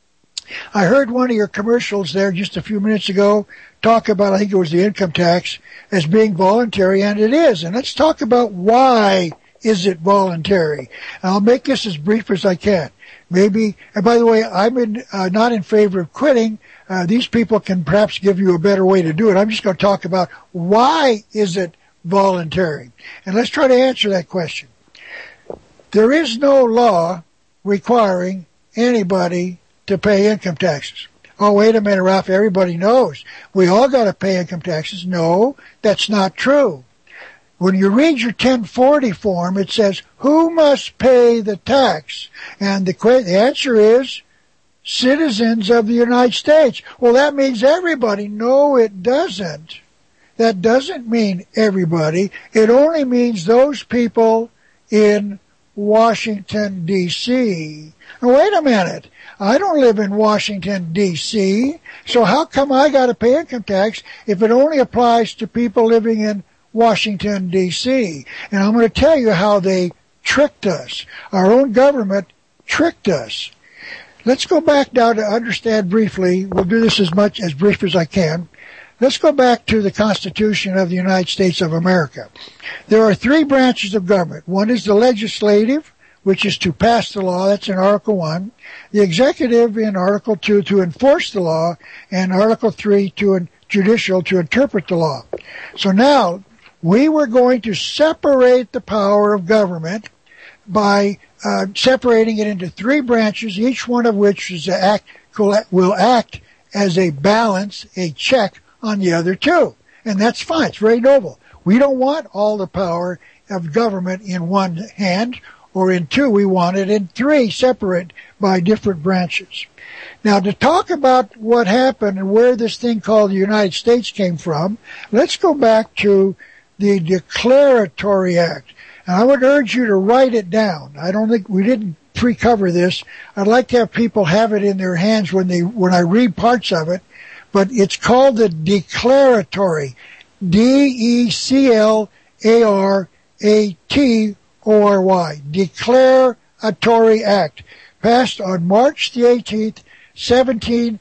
I heard one of your commercials there just a few minutes ago talk about, I think it was the income tax, as being voluntary, and it is. And let's talk about why is it voluntary. And I'll make this as brief as I can. Maybe, and by the way, I'm in, uh, not in favor of quitting. Uh, these people can perhaps give you a better way to do it. I'm just going to talk about why is it voluntary. And let's try to answer that question. There is no law requiring anybody to pay income taxes. Oh, wait a minute, Ralph, everybody knows. We all got to pay income taxes. No, that's not true. When you read your ten forty form, it says, who must pay the tax? And the, the answer is citizens of the United States. Well, that means everybody. No, it doesn't. That doesn't mean everybody. It only means those people in Washington, D C Now, wait a minute. I don't live in Washington, D C, so how come I got to pay income tax if it only applies to people living in Washington, D C? And I'm going to tell you how they tricked us. Our own government tricked us. Let's go back now to understand briefly. We'll do this as much as brief as I can. Let's go back to the Constitution of the United States of America. There are three branches of government. One is the legislative, which is to pass the law. That's in Article one. The executive in Article two to enforce the law, and Article three to an judicial to interpret the law. So now we were going to separate the power of government by uh, separating it into three branches, each one of which is a act, will act as a balance, a check on the other two. And that's fine. It's very noble. We don't want all the power of government in one hand or in two. We want it in three, separate by different branches. Now, to talk about what happened and where this thing called the United States came from, let's go back to the Declaratory Act. And I would urge you to write it down. I don't think we didn't pre-cover this. I'd like to have people have it in their hands when they when I read parts of it. But it's called the Declaratory, D E C L A R A T O R Y, Declaratory Act, passed on March the eighteenth, seventeen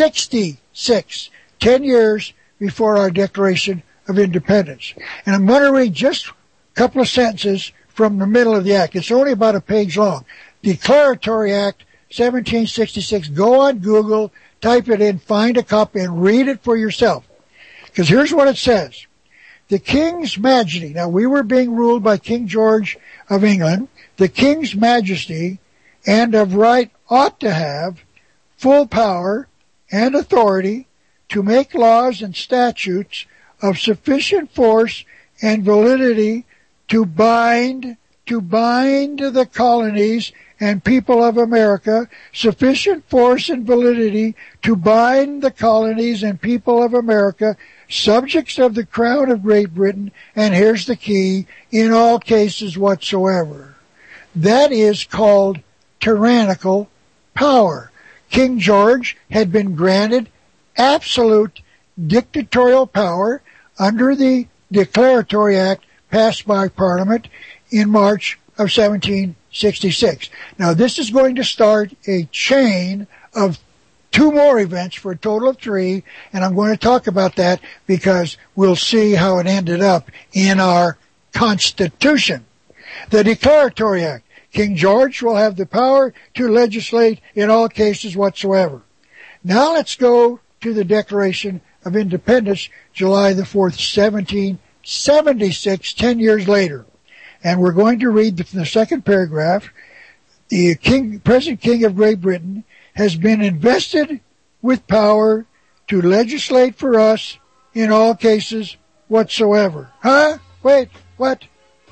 sixty-six, ten years before our Declaration of Independence. And I'm going to read just a couple of sentences from the middle of the act. It's only about a page long. Declaratory Act, seventeen sixty-six. Go on Google, type it in, find a copy, and read it for yourself. Because here's what it says. The King's Majesty, now we were being ruled by King George of England, the King's Majesty and of right ought to have full power and authority to make laws and statutes of sufficient force and validity to bind, to bind the colonies and people of America, sufficient force and validity to bind the colonies and people of America, subjects of the Crown of Great Britain, and here's the key, in all cases whatsoever. That is called tyrannical power. King George had been granted absolute dictatorial power under the Declaratory Act passed by Parliament in March of seventeen sixty-six. Now, this is going to start a chain of two more events for a total of three, and I'm going to talk about that because we'll see how it ended up in our Constitution. The Declaratory Act. King George will have the power to legislate in all cases whatsoever. Now let's go to the Declaration of Independence, July the fourth, seventeen seventy-six, ten years later. And we're going to read from the second paragraph. The King, present King of Great Britain has been invested with power to legislate for us in all cases whatsoever. Huh? Wait, what?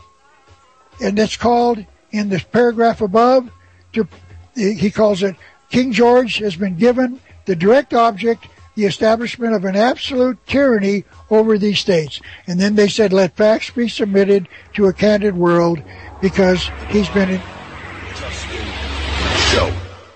And it's called, in this paragraph above, to, he calls it, King George has been given the direct object, the establishment of an absolute tyranny over these states. And then they said, let facts be submitted to a candid world, because he's been in... Show.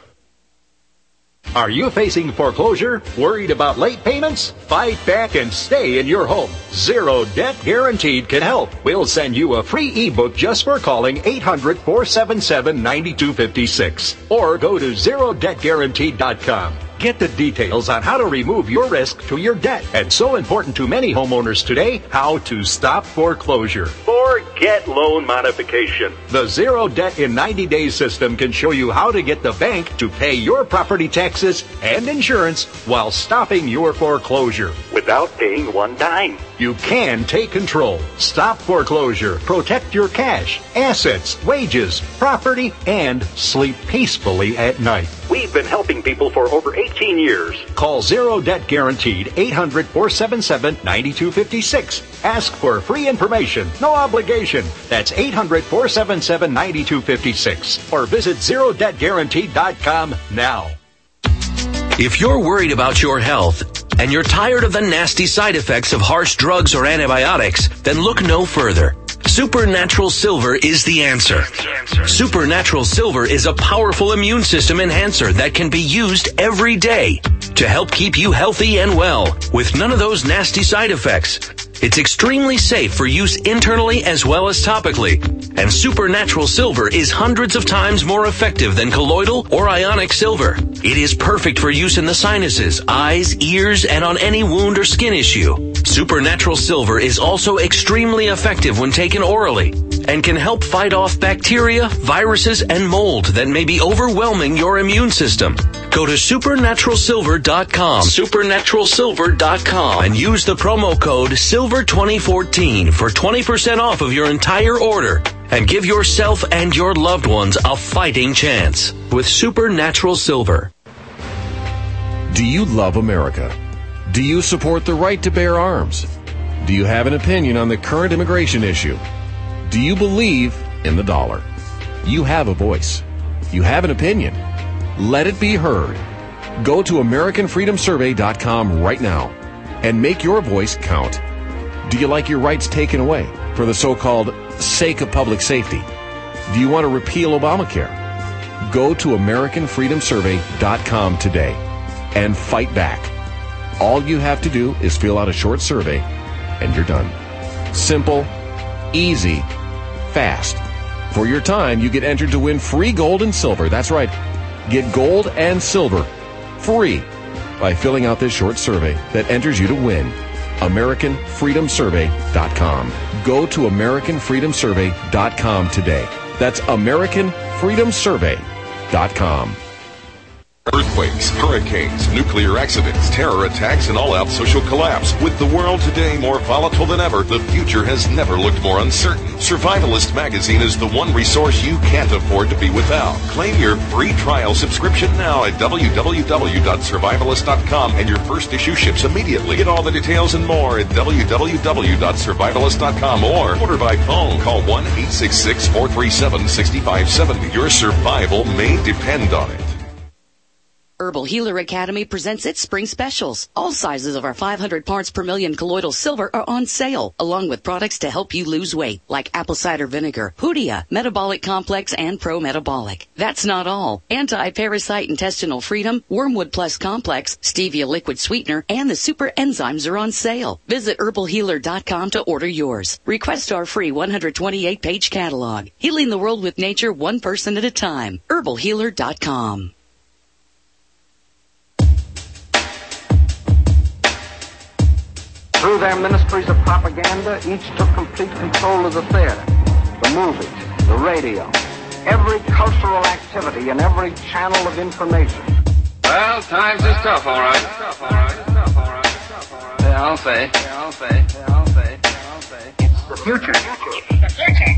Are you facing foreclosure? Worried about late payments? Fight back and stay in your home. Zero Debt Guaranteed can help. We'll send you a free ebook just for calling eight hundred, four seven seven, nine two five six or go to zero debt guaranteed dot com. Get the details on how to remove your risk to your debt. And so important to many homeowners today, how to stop foreclosure. Forget loan modification. The Zero Debt in ninety days system can show you how to get the bank to pay your property taxes and insurance while stopping your foreclosure without paying one dime. You can take control, stop foreclosure, protect your cash, assets, wages, property, and sleep peacefully at night. We've been helping people for over eighteen years. Call Zero Debt Guaranteed, eight hundred, four seven seven, nine two five six. Ask for free information, no obligation. That's eight hundred, four seven seven, nine two five six. Or visit zero debt guaranteed dot com now. If you're worried about your health and you're tired of the nasty side effects of harsh drugs or antibiotics, then look no further. Supernatural Silver is the answer. Supernatural Silver is a powerful immune system enhancer that can be used every day to help keep you healthy and well with none of those nasty side effects. It's extremely safe for use internally as well as topically. And Supernatural Silver is hundreds of times more effective than colloidal or ionic silver. It is perfect for use in the sinuses, eyes, ears, and on any wound or skin issue. Supernatural Silver is also extremely effective when taken orally and can help fight off bacteria, viruses, and mold that may be overwhelming your immune system. Go to supernatural silver dot com, supernatural silver dot com, and use the promo code silver twenty fourteen for twenty percent off of your entire order. And give yourself and your loved ones a fighting chance with Supernatural Silver. Do you love America? Do you support the right to bear arms? Do you have an opinion on the current immigration issue? Do you believe in the dollar? You have a voice. You have an opinion. Let it be heard. Go to American Freedom Survey dot com right now and make your voice count. Do you like your rights taken away for the so-called sake of public safety? Do you want to repeal Obamacare? Go to American Freedom Survey dot com today and fight back. All you have to do is fill out a short survey and you're done. Simple, easy, fast. For your time, you get entered to win free gold and silver. That's right. Get gold and silver free by filling out this short survey that enters you to win. American Freedom Survey dot com. Go to American Freedom Survey dot com today. That's American Freedom Survey dot com. Earthquakes, hurricanes, nuclear accidents, terror attacks, and all-out social collapse. With the world today more volatile than ever, the future has never looked more uncertain. Survivalist Magazine is the one resource you can't afford to be without. Claim your free trial subscription now at w w w dot survivalist dot com, and your first issue ships immediately. Get all the details and more at w w w dot survivalist dot com or order by phone. Call one eight six six, four three seven, six five seven zero. Your survival may depend on it. Herbal Healer Academy presents its spring specials. All sizes of our five hundred parts per million colloidal silver are on sale, along with products to help you lose weight, like apple cider vinegar, Hoodia, Metabolic Complex, and Pro Metabolic. That's not all. Anti-parasite intestinal freedom, Wormwood Plus Complex, Stevia liquid sweetener, and the super enzymes are on sale. Visit herbal healer dot com to order yours. Request our free one hundred twenty-eight page catalog. Healing the world with nature one person at a time. herbal healer dot com. Through their ministries of propaganda, each took complete control of the theater, the movies, the radio, every cultural activity and every channel of information. Well, times is tough, all right. Tough, all right. Tough, all right. Tough, all right. Yeah, I'll say. Yeah, I'll say. Yeah, I'll say. Yeah, I'll say. It's the future. The future.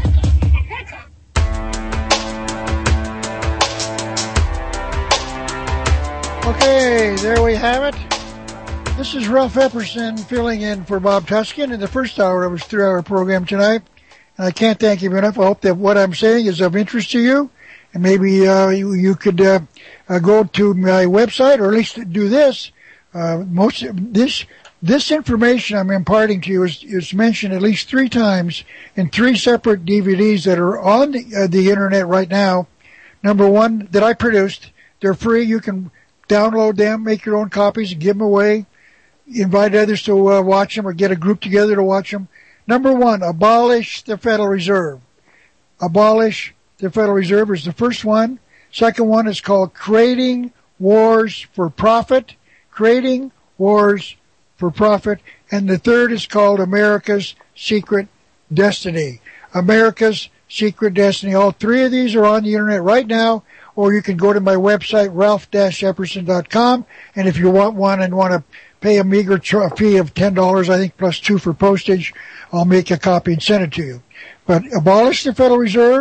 Okay, there we have it. This is Ralph Epperson filling in for Bob Tuskin in the first hour of his three-hour program tonight. And I can't thank you enough. I hope that what I'm saying is of interest to you. And maybe uh, you, you could uh, uh, go to my website, or at least do this. Uh, most this this information I'm imparting to you is, is mentioned at least three times in three separate D V Ds that are on the, uh, the internet right now. Number one, that I produced. They're free. You can download them, make your own copies, and give them away. Invite others to uh, watch them, or get a group together to watch them. Number one, Abolish the Federal Reserve. Abolish the Federal Reserve is the first one. Second one is called Creating Wars for Profit. Creating Wars for Profit. And the third is called America's Secret Destiny. America's Secret Destiny. All three of these are on the internet right now, or you can go to my website, ralph dash epperson dot com. And if you want one and want to pay a meager fee of ten dollars, I think, plus two for postage, I'll make a copy and send it to you. But Abolish the Federal Reserve,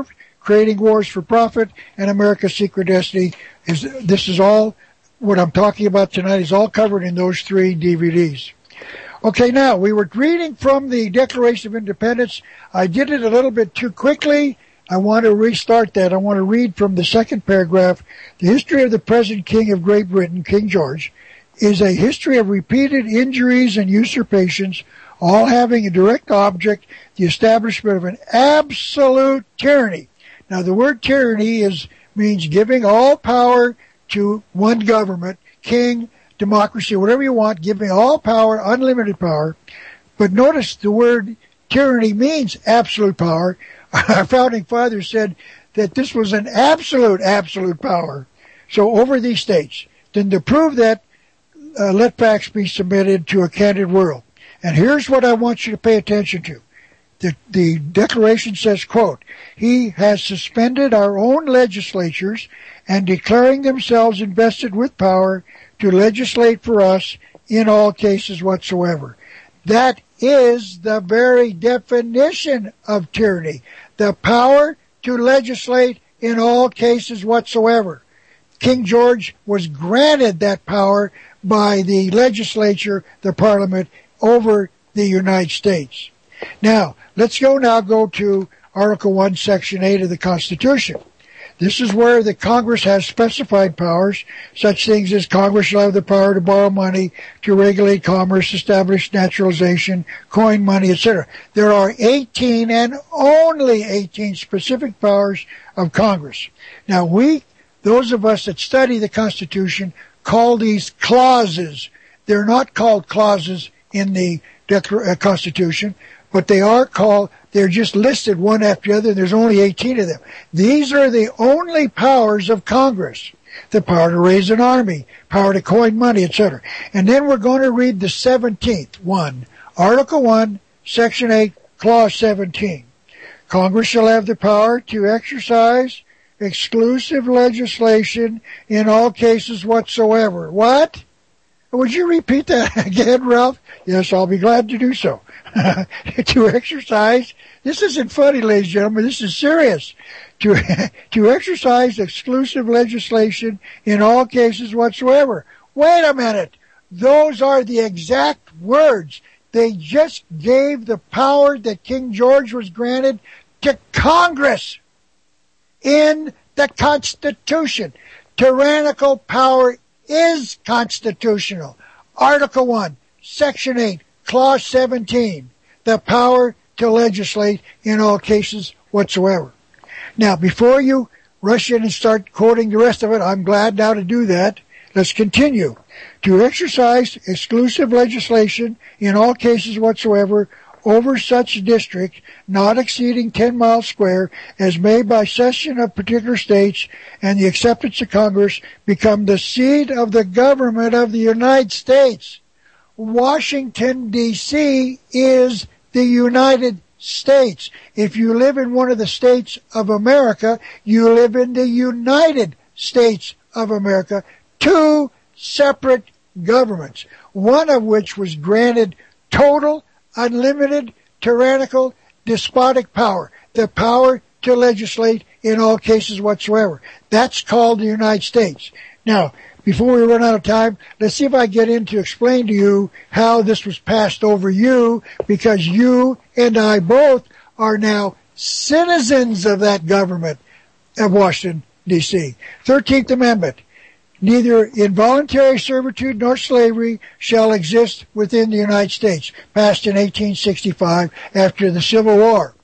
Creating Wars for Profit, and America's Secret Destiny. Is This is all, what I'm talking about tonight is all covered in those three D V Ds. Okay, now, we were reading from the Declaration of Independence. I did it a little bit too quickly. I want to restart that. I want to read from the second paragraph. The history of the present King of Great Britain, King George, is a history of repeated injuries and usurpations, all having a direct object, the establishment of an absolute tyranny. Now, the word tyranny is means giving all power to one government, king, democracy, whatever you want, giving all power, unlimited power. But notice the word tyranny means absolute power. Our founding fathers said that this was an absolute, absolute power. So over these states. Then to prove that, uh, let facts be submitted to a candid world. And here's what I want you to pay attention to. The, the Declaration says, quote, he has suspended our own legislatures and declaring themselves invested with power to legislate for us in all cases whatsoever. That is the very definition of tyranny. The power to legislate in all cases whatsoever. King George was granted that power by the legislature, the parliament, over the United States. Now, let's go now go to Article one, Section eight of the Constitution. This is where the Congress has specified powers, such things as Congress shall have the power to borrow money, to regulate commerce, establish naturalization, coin money, et cetera. There are eighteen and only eighteen specific powers of Congress. Now we, those of us that study the Constitution, call these clauses. They're not called clauses in the Constitution, but they are called, they're just listed one after the other. There's only eighteen of them. These are the only powers of Congress. The power to raise an army, power to coin money, et cetera. And then we're going to read the seventeenth one. Article one, Section eight, Clause seventeen. Congress shall have the power to exercise exclusive legislation in all cases whatsoever. What? Would you repeat that again, Ralph? Yes, I'll be glad to do so. To exercise, this isn't funny, ladies and gentlemen, this is serious. To, to exercise exclusive legislation in all cases whatsoever. Wait a minute. Those are the exact words. They just gave the power that King George was granted to Congress in the Constitution. Tyrannical power is constitutional. Article one, Section eight, Clause seventeen, the power to legislate in all cases whatsoever. Now, before you rush in and start quoting the rest of it, I'm glad now to do that. Let's continue. To exercise exclusive legislation in all cases whatsoever over such district not exceeding ten miles square as may by cession of particular states and the acceptance of Congress become the seat of the government of the United States. Washington, D C is the United States. If you live in one of the states of America, you live in the United States of America. Two separate governments, one of which was granted total, unlimited, tyrannical, despotic power, the power to legislate in all cases whatsoever. That's called the United States. Now, before we run out of time, let's see if I get in to explain to you how this was passed over you, because you and I both are now citizens of that government of Washington, D C thirteenth Amendment. Neither involuntary servitude nor slavery shall exist within the United States, passed in eighteen sixty-five after the Civil War.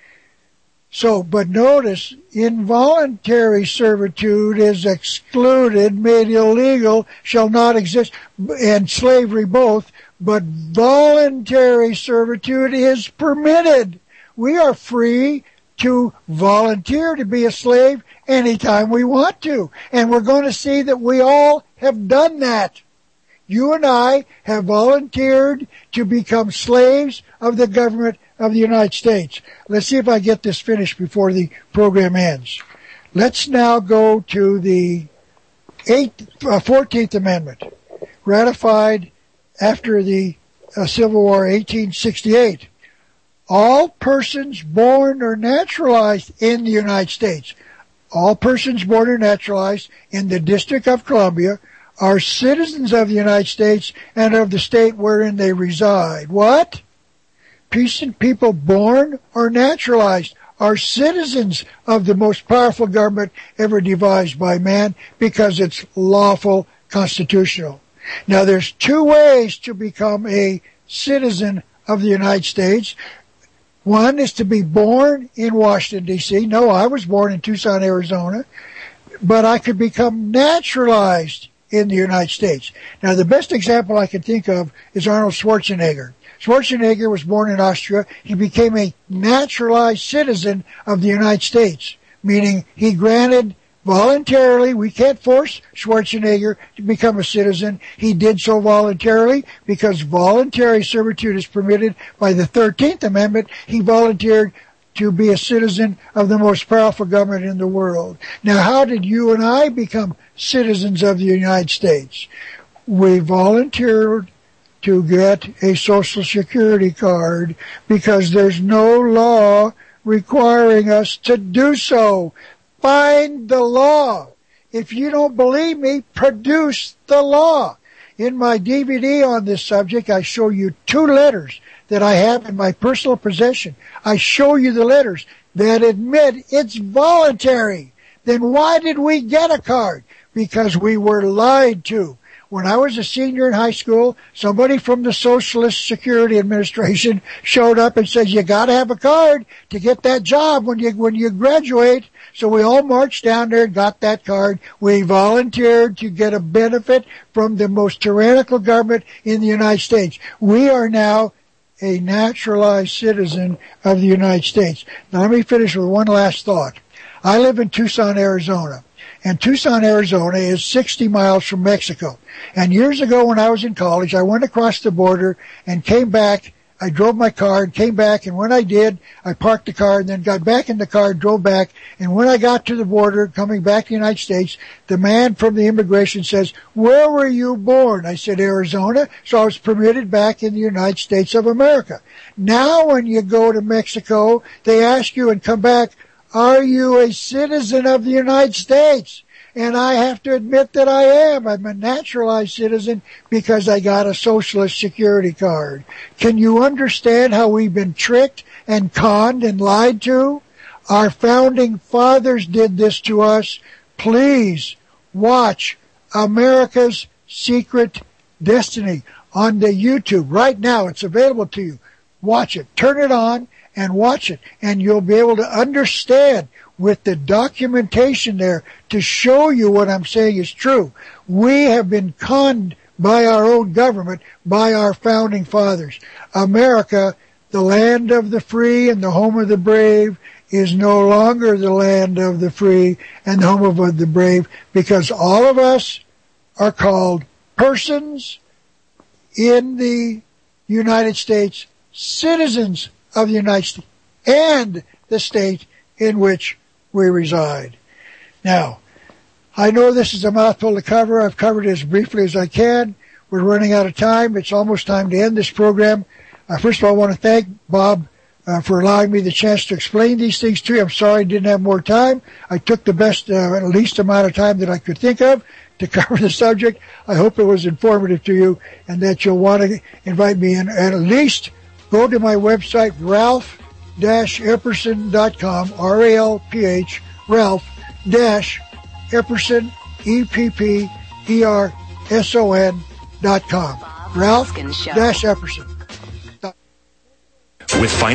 So, but notice, involuntary servitude is excluded, made illegal, shall not exist, and slavery both, but voluntary servitude is permitted. We are free to volunteer to be a slave anytime we want to. And we're going to see that we all have done that. You and I have volunteered to become slaves of the government of the United States. Let's see if I get this finished before the program ends. Let's now go to the eighth, uh, fourteenth Amendment, ratified after the uh, Civil War, eighteen sixty-eight. all persons born or naturalized in the United States, all persons born or naturalized in the District of Columbia are citizens of the United States and of the state wherein they reside. What? People born or naturalized are citizens of the most powerful government ever devised by man because it's lawful, constitutional. Now, there's two ways to become a citizen of the United States. One is to be born in Washington, D C No, I was born in Tucson, Arizona, but I could become naturalized in the United States. Now, the best example I can think of is Arnold Schwarzenegger. Schwarzenegger was born in Austria. He became a naturalized citizen of the United States, meaning he granted voluntarily, we can't force Schwarzenegger to become a citizen. He did so voluntarily because voluntary servitude is permitted by the thirteenth Amendment. He volunteered to be a citizen of the most powerful government in the world. Now, how did you and I become citizens of the United States? We volunteered to get a Social Security card because there's no law requiring us to do so. Find the law. If you don't believe me, produce the law. In my D V D on this subject, I show you two letters that I have in my personal possession. I show you the letters that admit it's voluntary. Then why did we get a card? Because we were lied to. When I was a senior in high school, somebody from the Socialist Security Administration showed up and said, you got to have a card to get that job when you when you graduate. So we all marched down there and got that card. We volunteered to get a benefit from the most tyrannical government in the United States. We are now a naturalized citizen of the United States. Now let me finish with one last thought. I live in Tucson, Arizona. And Tucson, Arizona is sixty miles from Mexico. And years ago when I was in college, I went across the border and came back. I drove my car and came back. And when I did, I parked the car and then got back in the car and drove back. And when I got to the border, coming back to the United States, the man from the immigration says, where were you born? I said, Arizona. So I was permitted back in the United States of America. Now when you go to Mexico, they ask you and come back, are you a citizen of the United States? And I have to admit that I am. I'm a naturalized citizen because I got a Socialist Security card. Can you understand how we've been tricked and conned and lied to? Our founding fathers did this to us. Please watch America's Secret Destiny on the YouTube right now. It's available to you. Watch it. Turn it on and watch it, and you'll be able to understand with the documentation there to show you what I'm saying is true. We have been conned by our own government, by our founding fathers. America, the land of the free and the home of the brave, is no longer the land of the free and the home of the brave because all of us are called persons in the United States, citizens of the United States and the state in which we reside. Now, I know this is a mouthful to cover. I've covered it as briefly as I can. We're running out of time. It's almost time to end this program. Uh, first of all, I want to thank Bob uh, for allowing me the chance to explain these things to you. I'm sorry I didn't have more time. I took the best, uh, least amount of time that I could think of to cover the subject. I hope it was informative to you and that you'll want to invite me in and at least go to my website, ralph dash epperson dot com, R A L P H, Ralph dash Epperson, E P P E R S O N dot com. Ralph dash Epperson. With